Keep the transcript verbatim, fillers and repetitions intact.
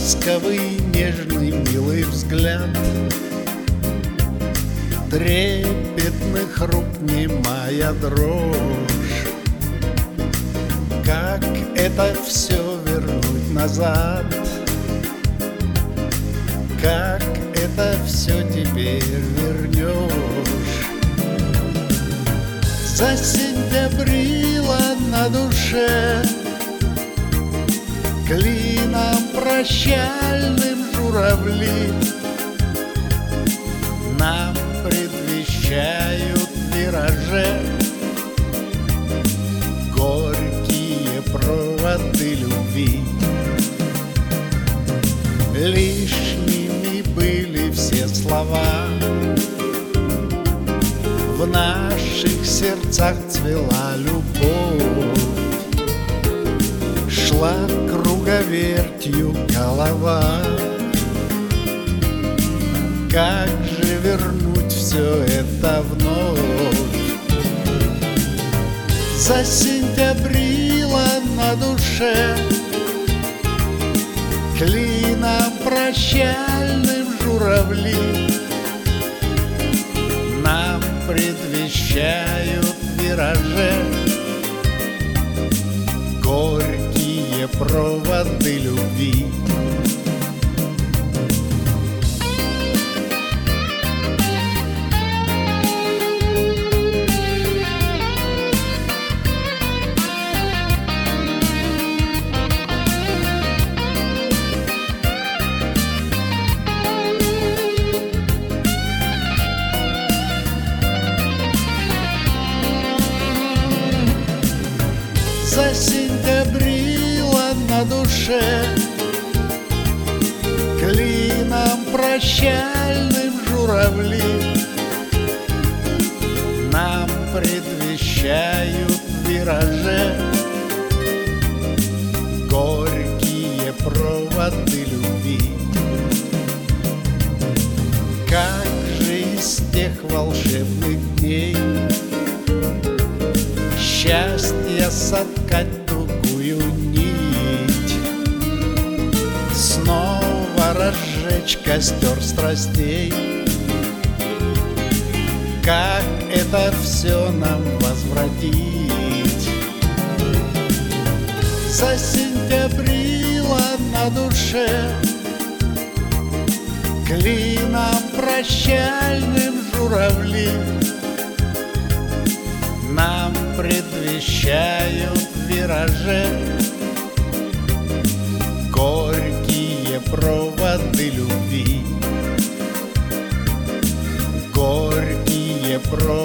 ласковый, нежный, милый взгляд, трепетных рук немая дрожь. Как это все вернуть назад? Как это все теперь вернешь? Засентябрило на душе, клином прощальным журавли нам предвещают вираже горькие проводы любви. Лишними были все слова, в наших сердцах цвела любовь. Шла круговертью голова. Как же вернуть все это вновь? Засентябрило на душе, клином прощальным журавли нам предвещают вираже горькие проводы любви. Засентябрило на душе, клином прощальным журавли нам предвещают вираже горькие проводы любви. Как же из тех волшебных дней счастья соткать тугую нить, снова разжечь костер страстей. Как это все нам возвратить? Засентябрило на душе, клином прощальным журавли нам предвещают вираже горькие проводы любви. Горькие проводы